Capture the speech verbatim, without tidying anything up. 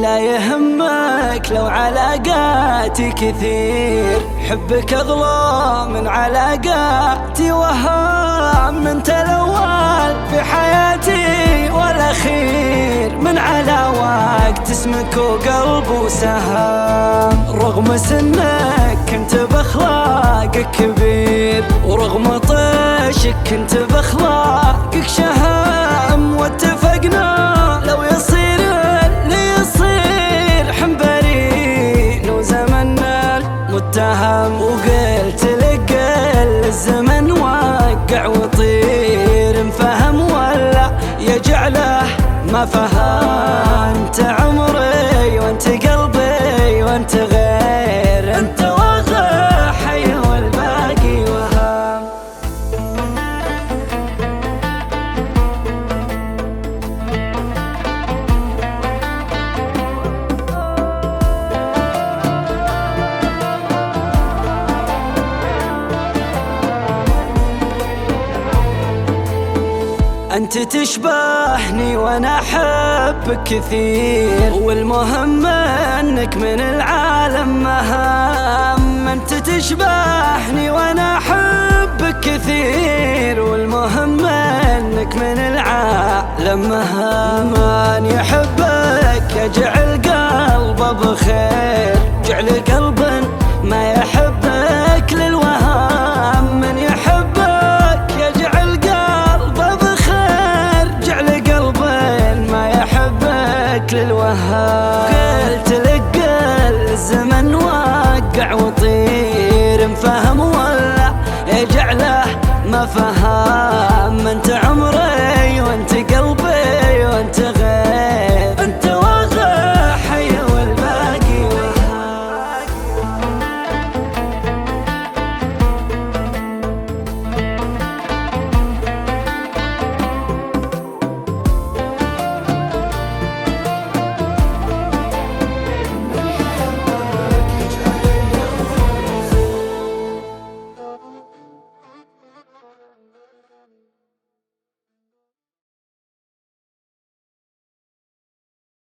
لا يهمك لو علاقاتي كثير، حبك أغلى من علاقاتي وهام. انت الأول في حياتي والأخير، من على وقت اسمك وقلب وسهام. رغم سنك كنت بأخلاقك كبير، ورغم طيشك كنت بأخلاقك شهام. واتفقنا لو يصير اللي يصير حنبري لو زمننا المتهم. وقلت لك قل الزمن وقع وطير، انفهم ولا يجعله ما فهم. انت عمري وانت قلبي وانت غير، انت واقع حي والباقي وهام. انت تشبهني وانا احبك كثير، والمهم انك من العالم مهام. انت تشبهني وانا احبك كثير، والمهم انك من العالم مهام. من يحبك يجعل قلبه بخير، جعل قلب ما يحبك للوهام. من يحبك يجعل للوهاب. قلت لك قل الزمن وقع وطير، انفهم ولا يجعله ما فهم.